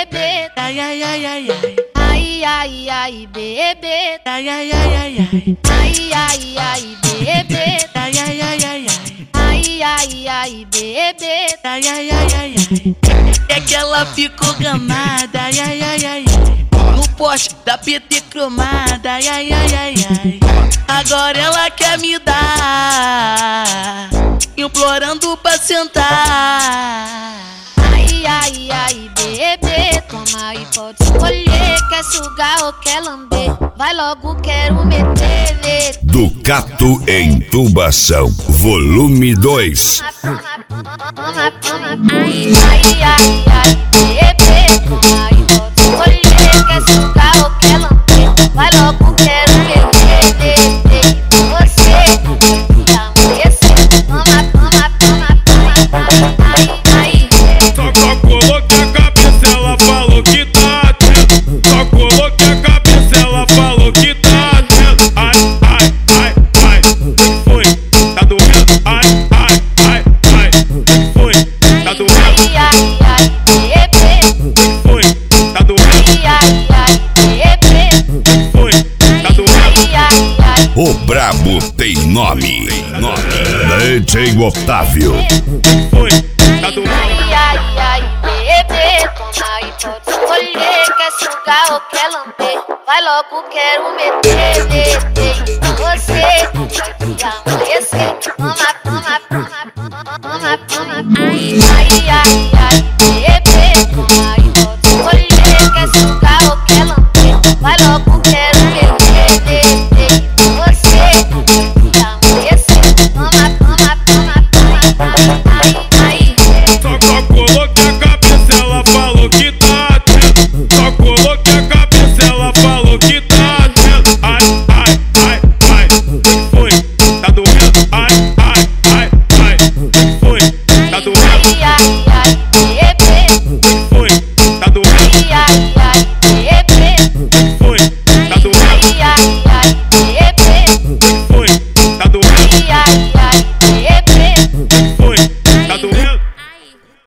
bebê, Ai, ai, ai, ai, ai. ai, ai, ai, bebê, Ai, ai, ai, ai, ai. ai, ai, ai, bebê, Ai, ai, ai, ai, ai. ai, ai, ai, bebê, Ai, ai, ai, ai, ai. É que ela ficou gamada. Ai, ai, ai, ai, ai. No poste da PT cromada. Ai, ai, ai, ai, ai. Agora ela quer me dar, implorando pra sentar. ai, ai, ai, bebê, toma e pode escolher, quer sugar ou quer lamber, vai logo, quero meter, meter. Ducato em Tubação, volume 2. Toma, toma, toma, ai, ai, ai, ai, bebê, toma e pode escolher, quer sugar ou quer lamber, vai logo, quero meter, meter. Você vai amanhecer, toma, toma, toma, toma, ai, ai. Só coloquei a cabeça, ela falou que tá atento. Só coloquei a cabeça, ela falou que tá atento. Ai, ai, ai, ai, o que foi? Tá doendo? Ai, ai, ai, ai, o que foi? Tá doendo? Ai, ai, ai, bebê, O que foi? Tá doendo? ai, ai, bebê, O que foi? Tá doendo? ai, ai, ai. O brabo tem nome. DJ Otávio. O que foi? Tá doendo? Ai, ai, ai, bebê, toma e pode escolher, quer sugar ou quer lamber, vai logo, quero meter, meter. Você vai amanhecer, toma, toma, toma, toma, toma, ai, ai, ai, ai,